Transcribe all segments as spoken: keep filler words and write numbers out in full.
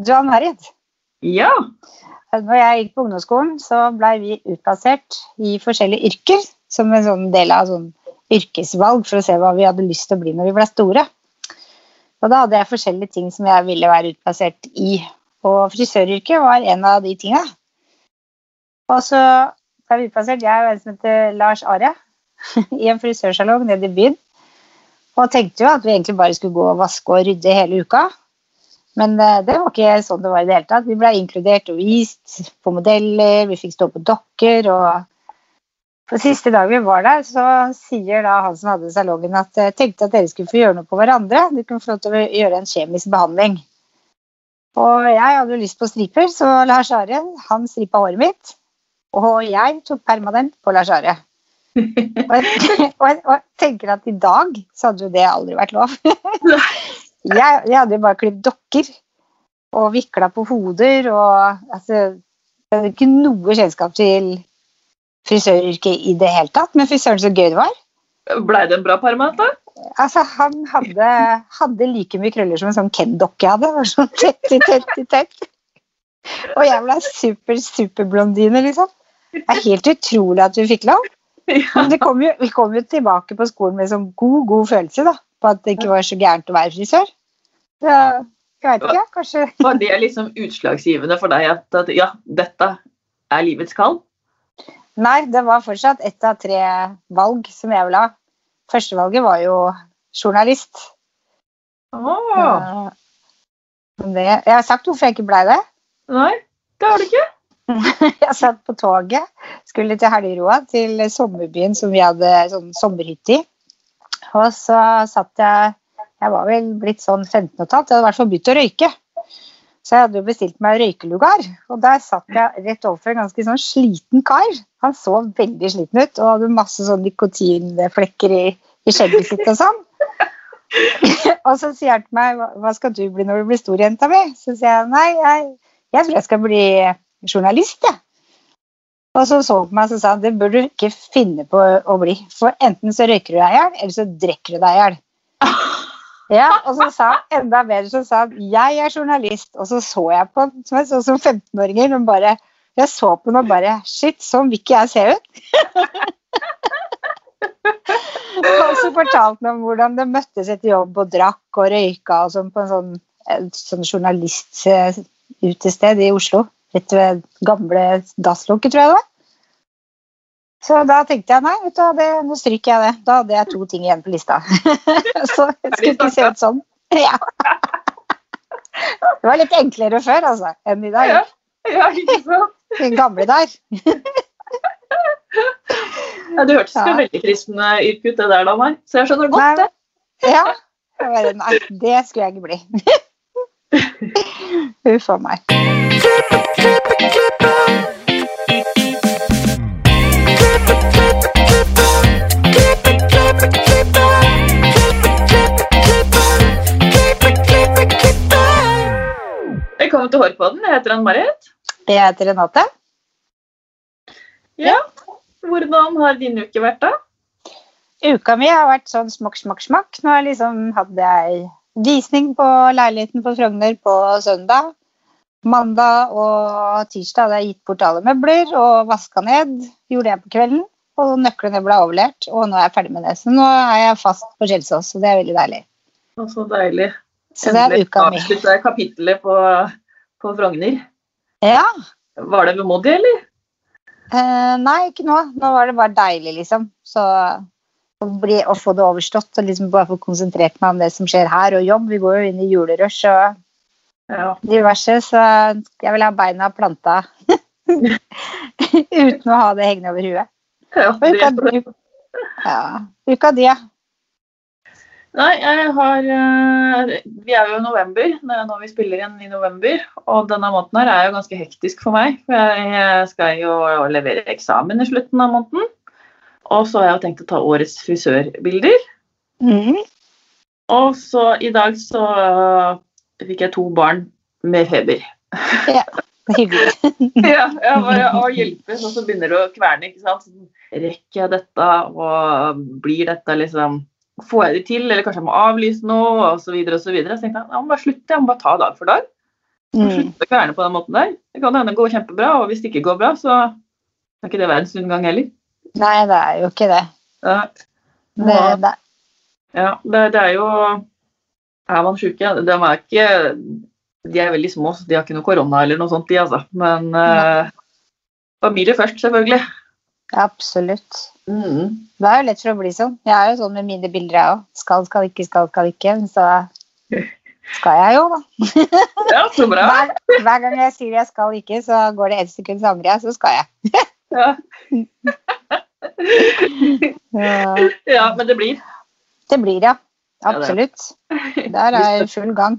Du, Ann-Marit. Ja. Når jeg gikk på ungdomsskolen, så ble vi utplassert i forskjellige yrker, som en sånn del av sånn yrkesvalg for å se hva vi hadde lyst til å bli når vi ble store. Og da hadde jeg forskjellige ting som jeg ville være utplassert i. Og frisøryrket var en av de tingene. Og så ble vi utplassert, jeg og en som heter Lars Are, i en frisørsalong nede i byen. Og tenkte jo at vi egentlig bare skulle gå og vaske og rydde hele uka. Men det var ikke sånn det var i det hele tatt. Vi ble inkludert og vist på modeller, vi fikk stå på dokker, og på siste dag vi var der, så sier da han som hadde salongen at jeg tenkte at dere skulle få gjøre noe på hverandre. Du kunne få lov til å gjøre en kjemisk behandling. Og jeg hadde jo lyst på striper, så Lars Are, han strippa håret mitt, og jeg tok permanent på Lars Are. og, jeg, og, jeg, og jeg tenker at i dag så hadde jo det aldri vært lov. jeg, jeg hadde jo bare klippet dokker og viklet på hoder, og altså, jeg hadde ikke noe kjennskap til frisøryrket i det hele tatt, men frisøren så gøy det var. Ble det en bra permanent da? Altså, han hadde, hadde like mye krøller som en sånn Ken-dokke jeg hadde, det var sånn tett, tett, tett. Og jeg ble super, super blondine, liksom. Det er helt utrolig at vi fikk lov. Men det kom jo, vi kom jo tilbake på skolen med sånn god, god følelse da, på at det ikke var så gærent å være frisør. Så, jeg vet ikke, kanskje. Var det liksom utslagsgivende for deg at, at ja, dette er livets kall? Nei, det var fortsatt ett av tre valg som jeg ville ha. Første valget var jo journalist. Åh. Det, jeg har sagt hvorfor jeg ikke ble det. Nei, det har du ikke. Jeg satt på toget, skulle til Helgeroa, til sommerbyen som vi hadde sånn sommerhytte i. Og så satt jeg, jeg var vel blitt sånn femten og et halvt, jeg hadde i hvert fall begynt å røyke. Så jeg hadde jo bestilt meg røykelugar, og der satt jeg rett overfor en ganske sånn sliten kar. Han så veldig sliten ut, og hadde masse sånn nikotinflekker i, i skjegget sitt og sånn. Og så sier han til meg, hva skal du bli når du blir stor, jenta mi? Så sier jeg, nei, jeg, jeg tror jeg skal bli journalist, ja. Og så så på meg, så sa han, det burde du ikke finne på å bli. For enten så røyker du deg ihjel, eller så drekker du deg ihjel. Ja, og så sa han, enda bedre, så sa han, jeg er journalist. Og så så jeg på han, som jeg så som femten-åringer, men bare, jeg så på han og bare, shit, sånn vil ikke jeg se ut. Og så fortalte han om hvordan det møttes etter jobb og drakk og røyka og sånn på en sånn, en sånn journalist-utested i Oslo. Rett ved gamle dasslokket, tror jeg det var. Så da tenkte jeg, nei, vet du, det, nå stryker jeg det. Da hadde jeg to ting igjen på lista. Så jeg skulle ikke se ut sånn. Ja. Det var litt enklere før, altså, enn i dag. Ja, ja, ikke sant? Den gamle der. Ja, det hørtes jo ja. Veldig kristende yrke ut det der da, meg. Så jeg skjønner godt nei, det. Ja, bare, nei, det skulle jeg ikke bli. Huff av meg. Velkommen til Hårpodden. Jeg heter Ann-Marit. Jeg heter Renate. Ja, hvordan har din uke vært da? Uka mi har vært sånn smakk, smakk, smakk. Nå har liksom hadde jeg visning på leiligheten på Frogner på søndag. Mandag og tirsdag hadde jeg gitt bort alle møbler og vasket ned. Gjorde jeg på kvelden, og nøklene ble overlevert. Og nå er jeg ferdig med det. Så nå er jeg fast på Kjelsås, og det er veldig deilig. Å, så deilig. Så det er uka mi. Avsluttet kapittelet på, på Frogner. Ja. Var det vemodig, eller? Eh, nei, ikke nå. Nå var det bare deilig, liksom. Så å, bli, å få det overstått, og liksom bare få konsentrert meg om det som skjer her, og jobb. Vi går jo inn i julerush og ja. Diverse, så jeg vil ha beina planta uten å ha det hengende over huet. Ja, det uka, uka, ja, uka di, ja. Nei, jeg har, vi er jo i november, når vi spiller inn i november, og denne måneden her er jo ganske hektisk for meg, for jeg skal jo levere eksamen i slutten av måneden, og så har jeg jo tenkt å ta årets frisørbilder, mm. Og så i dag så fikk jeg to barn med feber. Ja, hyggelig. Ja, jeg bare, å hjelpe, og så begynner det å kverne, ikke sant? Rekker jeg dette, og blir dette liksom... Får jeg det til, eller kanskje jeg må avlyse noe, og så videre, og så videre. Så tenkte jeg, jeg må bare slutte, jeg må bare ta dag for dag. Mm. Slutte å kverne på den måten der. Det kan hende gå kjempebra, og hvis det ikke går bra, så er ikke det verdens undergang heller. Nei, det er jo ikke det. Ja. Det, det. Ja, det, det er jo er man syke, de er ikke de er veldig små, så de har ikke noe korona eller noe sånt de, altså. Men uh, familie først, selvfølgelig. Absolutt. Mm. Det er jo lett for å bli sånn. Jeg er jo sånn med mine bilder jeg også. Skal, skal ikke, skal, skal ikke. Så skal jeg jo, da. Ja, så bra. Hver, hver gang jeg sier jeg skal ikke, så går det et sekund, så angrer jeg, så skal jeg. Ja. Ja, men det blir. Det blir, ja. Absolutt. Der er full gang.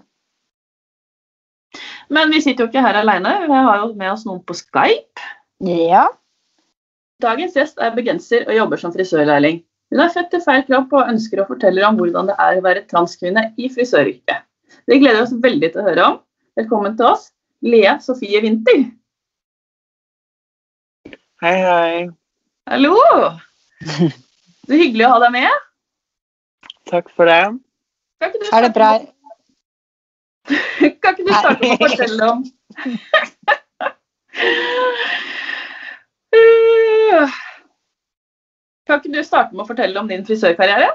Men vi sitter jo ikke her alene. Vi har jo med oss noen på Skype. Ja. Dagens gjest er bergenser og jobber som frisørlærling. Hun er født til feil kropp og ønsker å fortelle om hvordan det er å være transkvinne i frisøryrket. Det gleder oss veldig til å høre om. Velkommen til oss, Lea Sofie Winther. Hei, hei. Hallo! Så hyggelig å ha deg med. Takk for det. Er det bra? Kan ikke du starte med å fortelle om Kan ikke du starte med å fortelle om din frisørkarriere?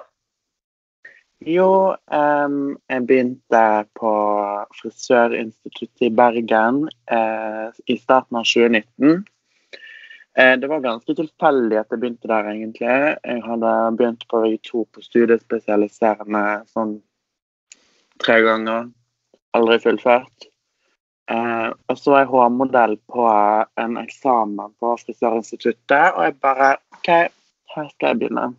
Jo, um, jeg begynte på Frisørinstituttet i Bergen eh, i starten av tjue nitten. Eh, det var ganske tilfeldig at jeg begynte der egentlig. Jeg hadde begynt på V to på studiespesialiserende sånn tre ganger. Aldri fullført. Eh, og så var jeg hårmodell på en eksamen på Frisørinstituttet, og jeg bare, ok, her skal jeg begynne.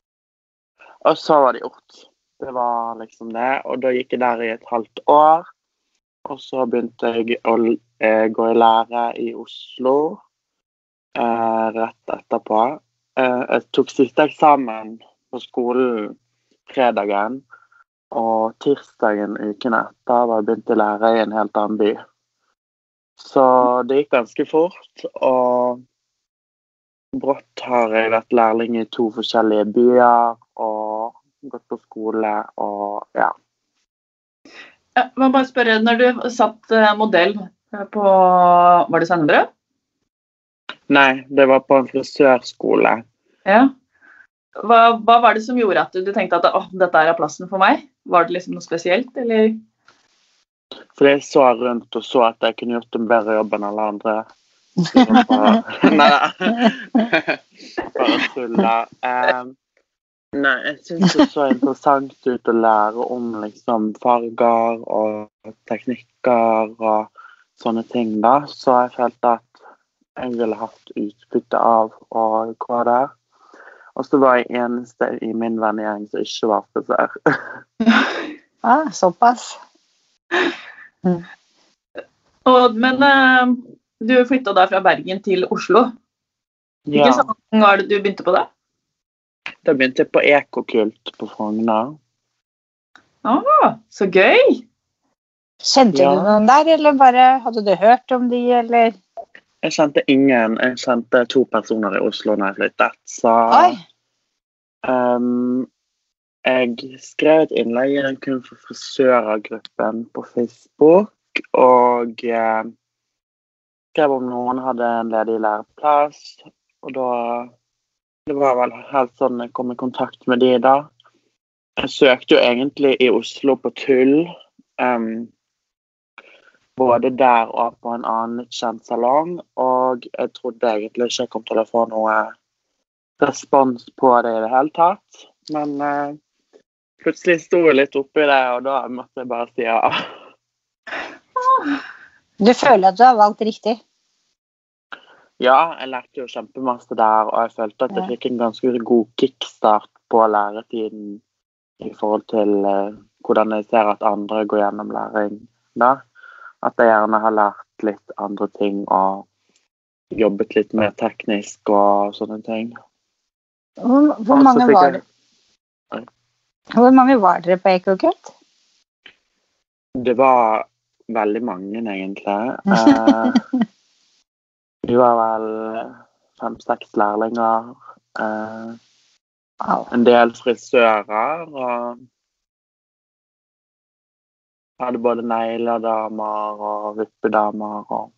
Og så var det gjort. Det var liksom det, og da gikk jeg der i et halvt år, og så begynte jeg å eh, gå i lære i Oslo, eh, rett etterpå. Eh, jeg tok siste eksamen på skolen fredagen, og tirsdagen uken etter var jeg begynt å lære i en helt annen by. Så det gikk ganske fort, og brått har jeg vært lærling i to forskjellige byer, og gått på skole, og ja. Jeg må bare spørre, når du satt modell på, var det Sønderød? Nei, det var på en frisørskole. Ja. Hva, hva var det som gjorde at du, du tenkte at åh, dette er plassen for meg? Var det liksom noe spesielt, eller? Fordi jeg så rundt og så at jeg kunne gjort en bedre jobb enn alle andre. Bare, nei, bare tulla. Um, nei, jeg synes det så interessant ut å lære om liksom farger og teknikker og sånne ting da. Så jeg følte at jeg ville hatt utbytte av å gå der. Og så var jeg eneste i min vennegjeng som ikke var frisør. Ah, såpass. Mm. Og, men uh, du flyttet da fra Bergen til Oslo. Ja. Ikke sånn var det du begynte på det? Da begynte jeg på Ekokult på Frogner. Ah, så gøy! Kjente Ja. du noen der, eller bare hadde du hørt om de, eller? Jeg kjente ingen. Jeg kjente to personer i Oslo når jeg flyttet. Så Oi! um, jeg skrev et innlegg i den kun for frisørgruppen på Facebook, og eh, skrev om noen hadde en ledig læreplass, og da, det var vel helt sånn jeg kom i kontakt med de da. Jeg søkte jo egentlig i Oslo på tull, um, både der og på en annen kjent salong, og jeg trodde egentlig ikke jeg kom til å få noe respons på det i det hele tatt, men uh, plutselig sto jeg litt oppi det, og da måtte jeg bare si ja. Du føler at du har valgt riktig? Ja, jeg lærte jo kjempemasse der, og jeg følte at jeg fikk en ganske god kickstart på læretiden i forhold til uh, hvordan jeg ser at andre går gjennom læring da. At jeg gjerne har lært litt andre ting og jobbet litt mer teknisk og sånne ting. Hvor, hvor, mange, var det? hvor mange var dere på Ekokult? Det var veldig mange egentlig. Uh, vi var vel fem-seks lærlinger. Uh, Wow. En del frisører og hadde både negledamer og vippedamer og...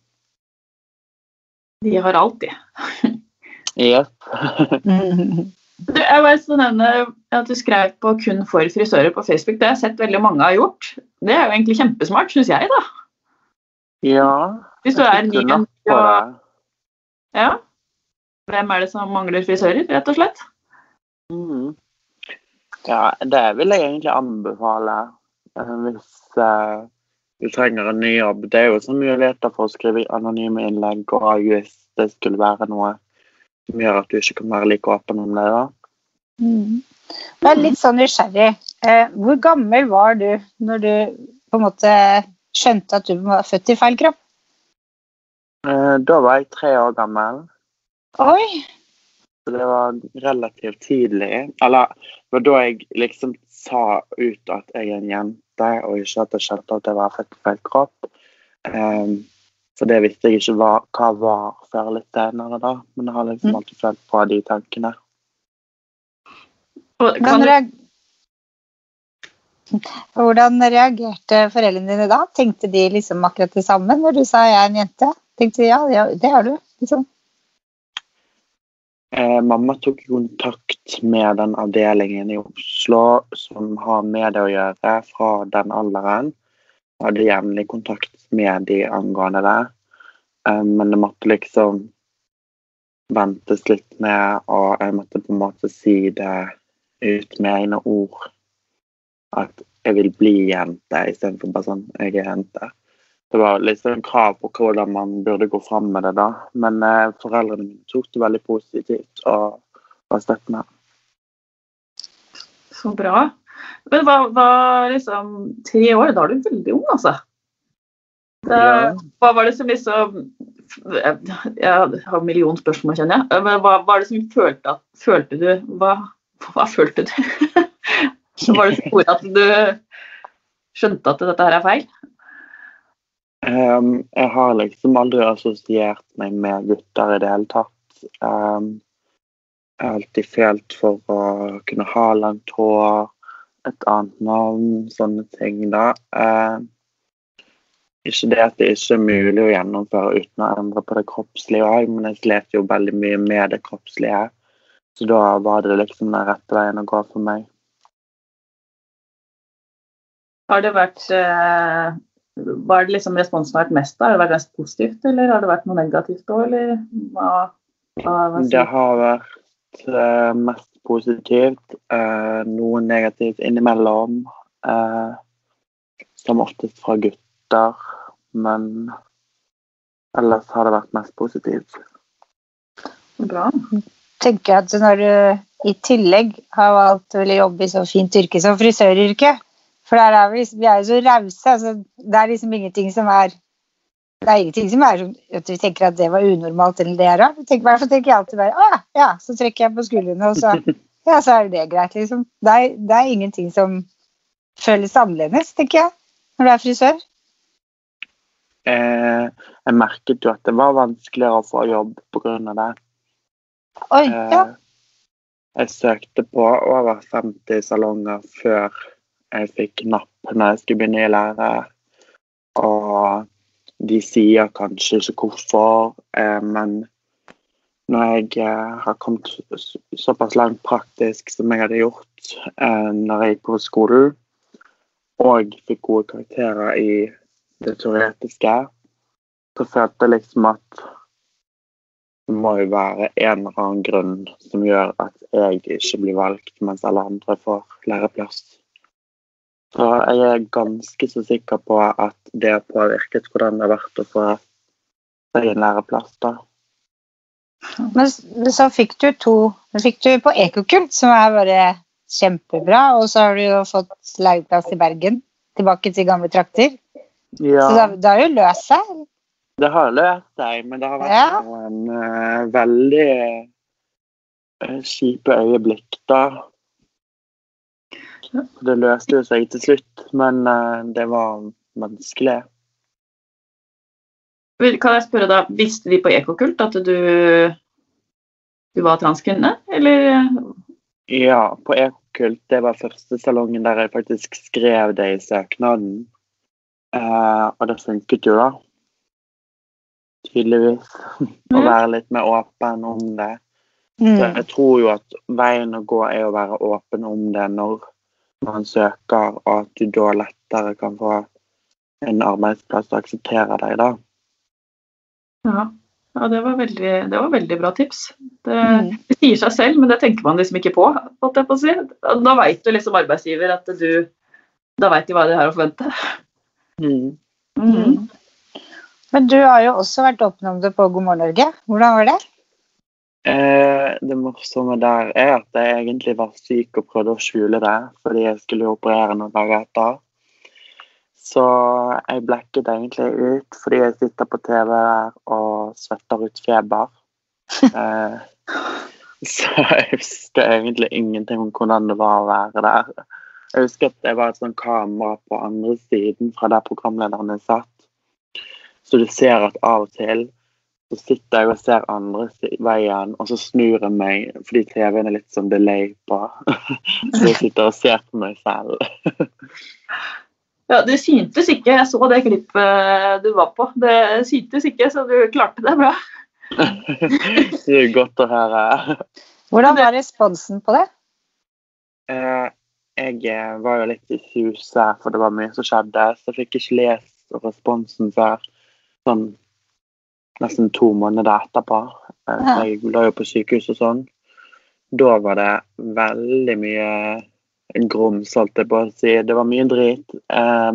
De har alt, de. Yep. Du, jeg var så nevne at du skrev på kun for frisører på Facebook. Det har jeg sett veldig mange har gjort. Det er jo egentlig kjempesmart, synes jeg, da. Ja. Hvis du er ny napp på det. Ja. Hvem er det som mangler frisører, rett og slett? Mm. Ja, det vil jeg egentlig anbefale. Hvis uh, du trenger en ny jobb. Det er jo så muligheter for å skrive anonyme innlegg, og hvis det skulle være noe som gjør at du ikke kan være like åpen om det, da. Mm. Det er litt sånn nysgjerrig. Eh, hvor gammel var du når du på en måte skjønte at du var født i feil kropp? Eh, da var jeg tre år gammel. Oi! Så det var relativt tidlig. Eller, det var da jeg liksom sa ut at jeg er en jente, og ikke at jeg skjønte at jeg var født i feil kropp. Eh, For det visste jeg ikke hva, hva var før litt senere da, men jeg har liksom alltid følt på de tankene. Hvordan, reag... Hvordan reagerte foreldrene dine da? Tenkte de liksom akkurat det samme når du sa jeg er en jente? Tenkte de ja, ja det er du, liksom. Eh, mamma tok kontakt med den avdelingen i Oslo som har med det å gjøre fra den alderen. Jeg hadde jevnlig kontakt med de angående det, um, men det måtte liksom ventes litt med, og jeg måtte på en måte si det ut med egne ord, at jeg vil bli jente, i stedet for bare sånn, jeg er jente. Det var liksom krav på hvordan man burde gå frem med det da, men uh, foreldrene mine tok det veldig positivt, og var støttende. Så bra. Men hva, hva liksom, tre år, da er du veldig ung, altså. Det, ja. Hva var det som liksom, jeg har en million spørsmål, kjenner jeg, men hva var det som følte, at, følte du, hva, hva følte du? Var det så gjorde at du skjønte at dette her er feil? Um, jeg har liksom aldri assosiert meg med gutter i det hele tatt. Um, jeg har alltid følt for å kunne ha langt hår, et annet navn, sånne ting da. Eh, ikke det at det ikke er mulig å gjennomføre uten å endre på det kroppslige også, men jeg slet jo veldig mye med det kroppslige. Så da var det liksom den rette veien å gå for meg. Har det vært, eh, var det liksom responsen har vært mest da? Har det vært mest positivt, eller har det vært noe negativt da, eller hva, hva, hva det har vært eh, mest positivt, eh, noe negativt innimellom, eh, som oftest fra gutter, men ellers har det vært mest positivt. Bra. Tenker at når du i tillegg har valgt å jobbe i så fint yrke som frisøryrke, for der er vi, vi er jo så rause, altså, det er liksom ingenting som er Det er ingenting som er som at vi tenker at det var unormalt eller det er rart. I hvert fall tenker jeg alltid bare, ah, ja, så trekker jeg på skuldrene, og så, ja, så er det greit, liksom. Det er, det er ingenting som føles annerledes, tenker jeg, når du er frisør. Eh, jeg merket jo at det var vanskeligere å få jobb på grunn av det. Oi, ja. Eh, jeg søkte på over femti salonger før jeg fikk napp når jeg skulle begynne i lære, og de sier kanskje ikke hvorfor, eh, men når jeg eh, har kommet såpass langt praktisk som jeg hadde gjort eh, når jeg gikk på skolen, og fikk gode karakterer i det teoretiske, så følte jeg liksom at det må jo være en eller annen grunn som gjør at jeg ikke blir valgt, mens alle andre får læreplass. Så jeg er ganske så sikker på at det har påvirket hvordan det har vært å få seg en læreplass da. Men så fikk du to, fikk du på Ekokult, som er bare kjempebra, og så har du jo fått læreplass i Bergen, tilbake til gamle trakter. Ja. Så det, det har jo løst seg. Det har løst seg, men det har vært ja. en uh, veldig uh, kjipe øyeblikk da. Det løste jo seg til slutt, men uh, det var vanskelig. Kan jeg spørre da, visste de på Ekokult at du, du var transkvinne, eller? Ja, på Ekokult, det var første salongen der jeg faktisk skrev det i søknaden. Eh, og det funket jo da. Tydeligvis. Å Ja. være litt mer åpen om det. Så Mm. jeg tror jo at veien å gå er å være åpen om det når man søker, og at du da lettere kan få en arbeidsplass og akseptere deg da. Ja, ja det, var veldig, det var veldig bra tips. Det, Mm. det sier seg selv, men det tenker man liksom ikke på, holdt jeg på å si. Da vet du liksom arbeidsgiver at du, da vet de hva de har å forvente. Mm. Mhm. Men du har jo også vært åpen om det på God morgen Norge. Hvordan var det? Eh, det morsomme der er at jeg egentlig var syk og prøvde å skjule det, fordi jeg skulle jo operere noen dager etter. Så jeg blekket egentlig ut, fordi jeg sitter på T V der og svetter ut feber. Eh, så jeg husker egentlig ingenting om hvordan det var å være der. Jeg husker at det var et sånt kamera på andre siden fra der programlederne satt. Så du ser at av og til så sitter jeg og ser andre veien, og så snur jeg meg, fordi T V-en er litt sånn delay på. Så jeg sitter og ser på meg selv. Ja, det syntes ikke. Jeg så det klippet du var på. Det syntes ikke, så du klarte det bra. Det er godt å høre. Hvordan var responsen på det? Eh, jeg var jo litt i huset, for det var mye som skjedde, så jeg fikk ikke lest responsen før sånn nesten to måneder etterpå. Eh, Ja. Jeg la jo på sykehus og sånn. Da var det veldig mye grums, holdt jeg på å si. Det var mye drit. Eh,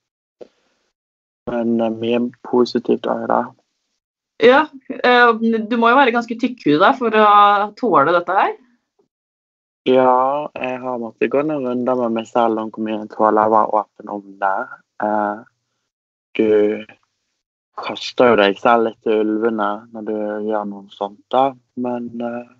men mye positivt også da. Ja, eh, du må jo være ganske tykkhuda for å tåle dette her. Ja, jeg har måttet gå noen runder med meg selv om hvor mye jeg tåler å være åpen om det. Eh, du kaster jo deg selv litt til ulvene når du gjør noe sånt da, men eh,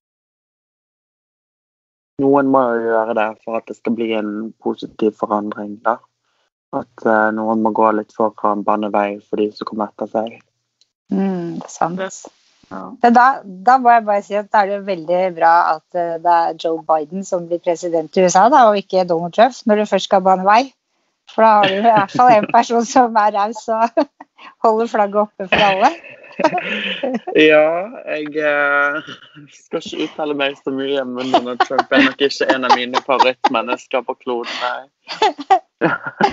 noen må jo gjøre det for at det skal bli en positiv forandring da. At eh, noen må gå litt foran banevei for de som kommer etter seg. Mm, det er sant. Ja. Men Da, da må jeg bare si at det er det veldig bra at eh, det er Joe Biden som blir president i U S A, da, og ikke Donald Trump, når du først skal bane vei. For da har du i hvert fall en person som er raus og holder flagget oppe for alle. Ja, jeg eh, skal ikke uttale meg så mye, men Donald Trump er nok ikke en av mine favorittmennesker på kloden, nei.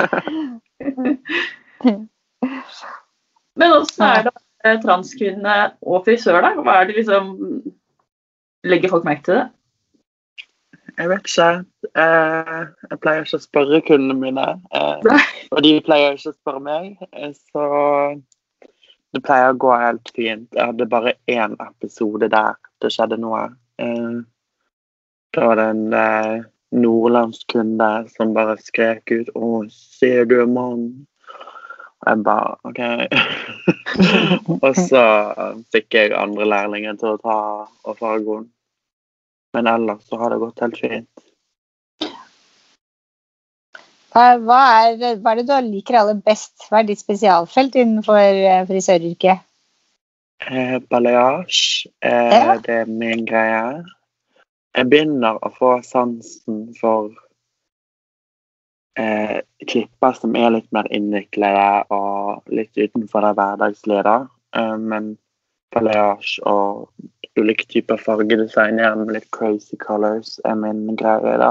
Men også er det eh, transkvinne og frisør da? Hva er det liksom, legger folk merke til det? Jeg vet ikke. Eh, jeg pleier ikke å spørre kundene mine, eh, Nei. og de pleier ikke å spørre meg, eh, så det pleier å gå helt fint. Jeg hadde bare én episode der det skjedde noe. Eh, da var det en eh, nordlandsk kunde som bare skrek ut, «Å, ser du mann?» Og jeg bare, ok. Og så fikk jeg andre lærlinger til å ta og farge henne. Men ellers så har det gått helt fint. Hva, hva, er, hva er det du liker aller best? Hva er ditt spesialfelt innenfor eh, frisøryrket? Eh, balayage, eh, Ja. det er min greie. Jeg begynner å få sansen for eh, klipper som er litt mer innviklede og litt utenfor det hverdagslige da. Eh, men balayage og ulike typer fargedesign, gjerne litt crazy colors, er min greie da.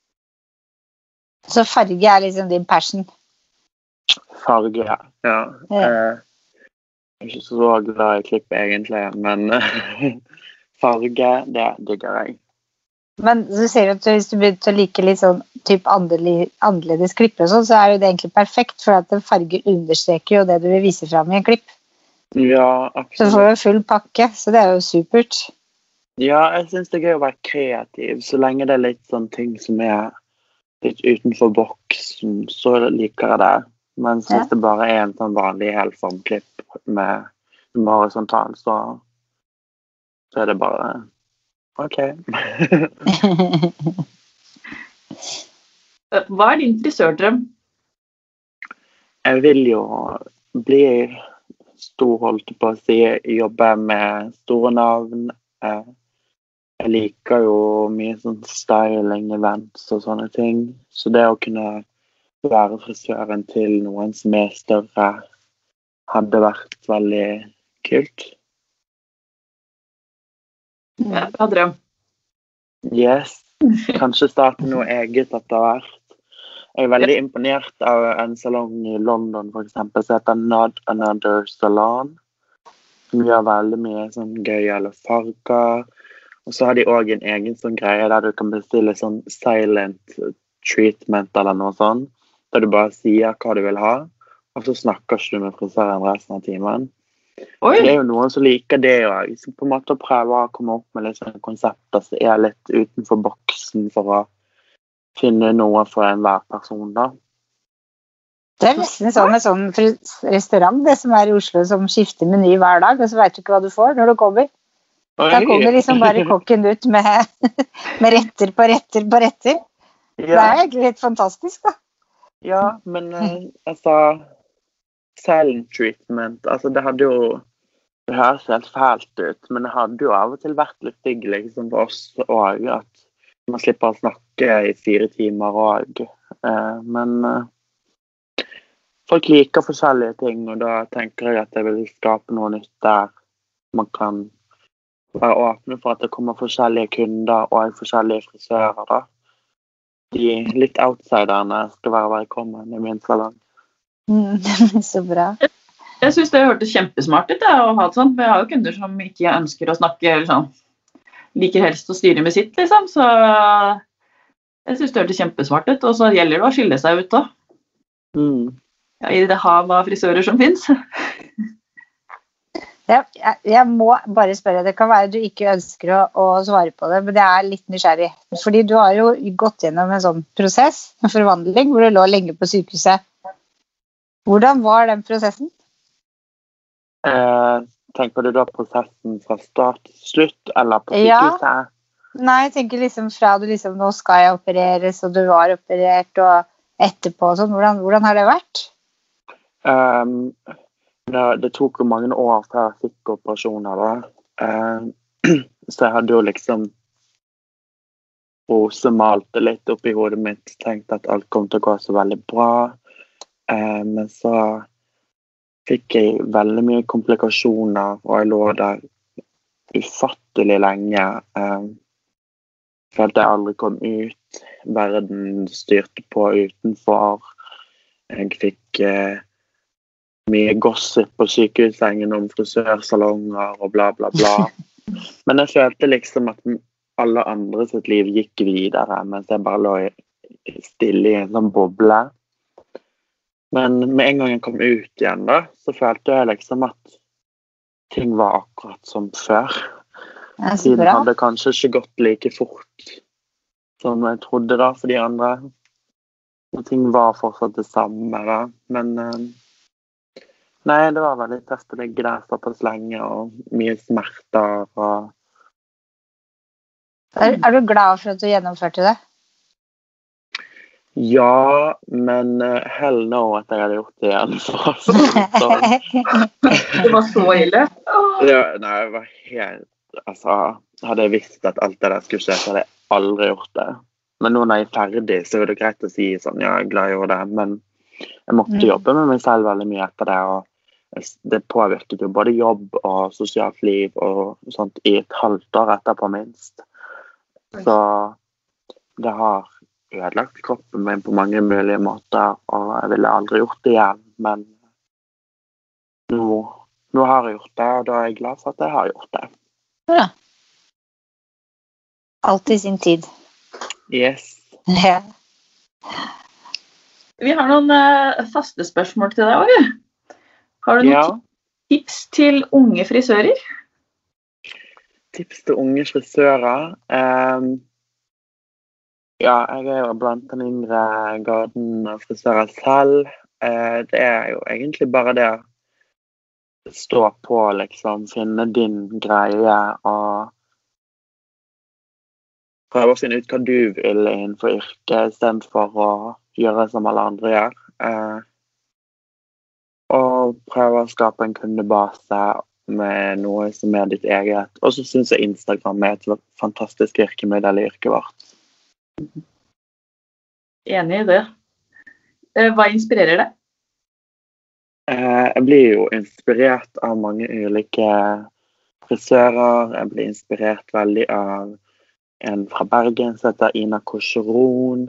Så farge er liksom din passion. Farge, ja. ja. Ja. Eh, jeg er ikke så glad i klipp egentlig, men farge, det digger jeg. Men du sier at hvis du begynner å like litt sånn typ annerledes, annerledes klipper og sånn, så er jo det egentlig perfekt, for at den farge understreker jo det du vil vise frem i en klipp. Ja, Så du absolutt. får jo full pakke, så det er jo supert. Ja, jeg synes det er gøy å være kreativ, så lenge det er litt sånn ting som er litt utenfor boksen, så liker jeg det. Men hvis Ja. det bare er en sånn vanlig helformklipp med med horisontal, så, så er det bare ok. Hva er din frisørdrøm? Jeg vil jo bli stor, holdt på å si, jobbe med store navn. Eh, Jeg liker jo mye sånn styling, events og sånne ting. Så det å kunne være frisøren til noen som er større, hadde vært veldig kult. Ja, bra drøm. Yes. Kanskje starte noe eget etter hvert. Jeg er veldig imponert av en salong i London, for eksempel, som heter Not Another Salon. Som gjør veldig mye sånn gøy eller farger. Og så har de også en egen sånn greie der du kan bestille sånn silent treatment eller noe sånt. Der du bare sier hva du vil ha, og så snakker du med frisøren resten av timen. Oi. Det er jo noen som liker det også, som på en måte prøver å komme opp med litt sånne konsepter som er litt utenfor boksen for å finne noe for enhver person da. Det er nesten sånn med sånn restaurant, det som er i Oslo, som skifter meny hver dag, og så vet du ikke hva du får når du kommer. Da kommer liksom bare kokken ut med, med retter på retter på retter. Ja. Det er egentlig litt fantastisk da. Ja, men altså, silent treatment, altså det hadde jo, det høres helt fælt ut, men det hadde jo av og til vært litt digg liksom for oss også, at man slipper å snakke i fire timer også. Men folk liker forskjellige ting, og da tenker jeg at jeg vil skape noe nytt der man kan være åpne for at det kommer forskjellige kunder og forskjellige frisører da. De litt outsiderne skal være velkommen i min salong. Mm, så bra. Jeg, jeg synes det hørtes kjempesmart ut, ja, å ha det sånn. Jeg har jo kunder som ikke ønsker å snakke, eller sånn, liker helst å styre med sitt, liksom. Så jeg synes det hørtes kjempesmart ut, og så gjelder det å skille seg ut da. Mm. Ja, i det hav av frisører som finnes. Ja, jeg, jeg må bare spørre, det kan være du ikke ønsker å, å svare på det, men det er litt nysgjerrig. Fordi du har jo gått gjennom en sånn prosess, en forvandling, hvor du lå lenge på sykehuset. Hvordan var den prosessen? Eh, tenker du da prosessen fra start til slutt, eller på sykehuset? Ja. Nei, jeg tenker liksom fra du liksom, nå skal jeg opereres, og du var operert, og etterpå, sånn. Hvordan, hvordan har det vært? Um, det, det tok jo mange år før jeg fikk operasjoner da. Um, så jeg hadde jo liksom rosemalt det litt opp i hodet mitt, tenkt at alt kom til å gå så veldig bra. Um, men så fikk jeg veldig mye komplikasjoner, og jeg lå der ufattelig lenge. Um, følte jeg aldri kom ut. Verden styrte på utenfor. Jeg fikk eh, mye gossip på sykehussengen om frisørsalonger og bla bla bla. Men jeg følte liksom at alle andre sitt liv gikk videre, mens jeg bare lå stille i en sånn boble. Men med en gang jeg kom ut igjen da, så følte jeg liksom at ting var akkurat som før. Tiden hadde kanskje ikke gått like fort som jeg trodde da for de andre. Og ting var fortsatt det samme da. Men nei, det var veldig tøft å ligge der såpass lenge, og mye smerter. Og... Er, er du glad for at du gjennomførte det? Ja, men uh, hell no at jeg hadde gjort det igjen. Så, det var så ille? Ja, nei, det var helt... Altså, hadde jeg visst at alt det der skulle skje, så hadde jeg aldri gjort det. Men nå når jeg er ferdig, så er det greit å si sånn, ja, jeg er glad jeg gjorde det, men jeg måtte jobbe med meg selv veldig mye etter det, og det påvirket jo både jobb og sosialt liv og sånt i et halvt år etterpå minst. Så det har ødelagt kroppen min på mange mulige måter, og jeg ville aldri gjort det igjen, men nå, nå har jeg gjort det, og da er jeg glad for at jeg har gjort det. Ja. Alt i sin tid. Yes. Ja. Vi har noen uh, faste spørsmål til deg, Åge. Har du noen ja. tips til unge frisører? Tips til unge frisører? Um, ja, jeg er jo blant den yngre garden av frisører selv. Uh, det er jo egentlig bare det stå på, liksom, finne din greie og prøve å finne ut hva du vil innenfor yrket, i stedet for å gjøre som alle andre gjør. Eh, og prøve å skape en kundebase med noe som er ditt eget. Og så synes jeg Instagram er et fantastisk virkemiddel i yrket vårt. Enig i det. hva inspirerer deg? Jeg blir jo inspirert av mange ulike frisører. Jeg blir inspirert veldig av en fra Bergen som heter Ina Kocheron.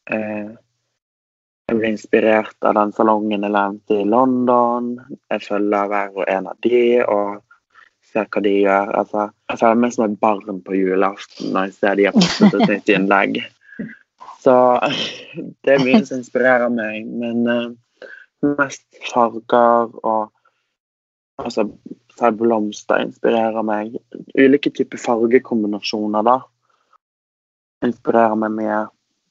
Jeg blir inspirert av den salongen jeg levde i London. Jeg følger hver og en av de, og ser hva de gjør. Altså, jeg føler meg som et barn på julaften når jeg ser de har postet et nytt innlegg. Så det er mye som inspirerer meg, men uh, mest farger og altså, selv blomster inspirerer meg. Ulike typer fargekombinasjoner da, inspirerer meg mye.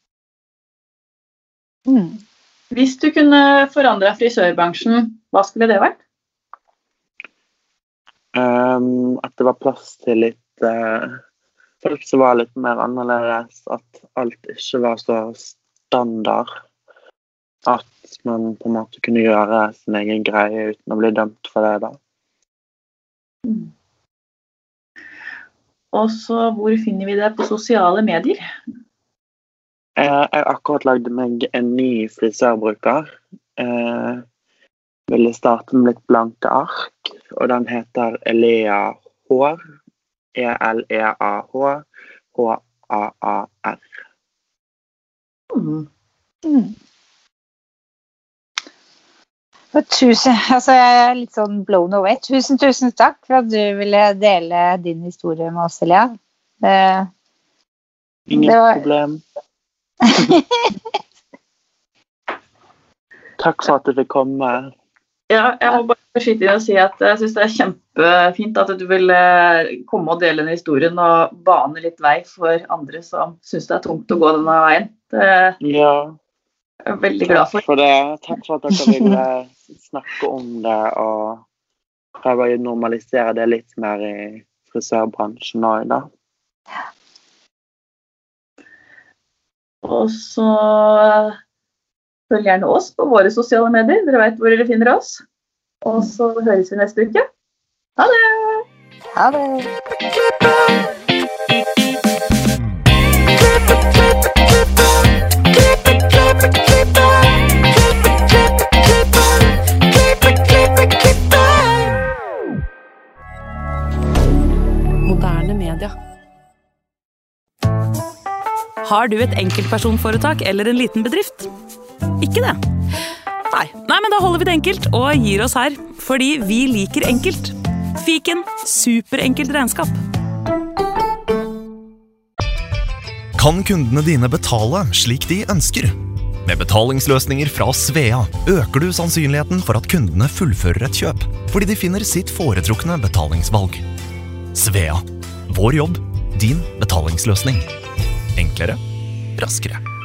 Mm. Hvis du kunne forandre frisørbransjen, hva skulle det vært? Um, at det var plass til litt uh, folk som var litt mer annerledes, at alt ikke var så standard, at man på en måte kunne gjøre sin egen greie uten å bli dømt for det da. Mm. Og så, hvor finner vi det på sosiale medier? Jeg har akkurat lagd meg en ny frisørbruker. Jeg ville starte med litt blanke ark, og den heter Elea Hår. E L E A H H A A R. Mm. Mm. Tusen, altså jeg er litt sånn blown away. Tusen, tusen takk for at du ville dele din historie med oss, Elea. Det, Ingen det var... problem. Takk for at du fikk komme. Ja, jeg må bare skyte inn og si at jeg synes det er kjempefint at du vil komme og dele denne historien og bane litt vei for andre som synes det er tungt å gå denne veien. Det ja. er jeg veldig glad for. Takk for det. Takk for at dere ville snakke om det og prøve å normalisere det litt mer i frisørbransjen nå i dag. Og så følg gjerne oss på våre sosiale medier. Dere vet hvor dere finner oss. Og så høres vi neste uke. Ha det! Ha det! Moderne media. Har du et enkeltpersonforetak eller en liten bedrift? Ikke det? Nei. Nei, men da holder vi det enkelt og gir oss her. Fordi vi liker enkelt. Fiken, superenkelt regnskap. Kan kundene dine betale slik de ønsker? Med betalingsløsninger fra Svea øker du sannsynligheten for at kundene fullfører et kjøp, fordi de finner sitt foretrukne betalingsvalg. Svea. Vår jobb, din betalingsløsning. Enklere, raskere.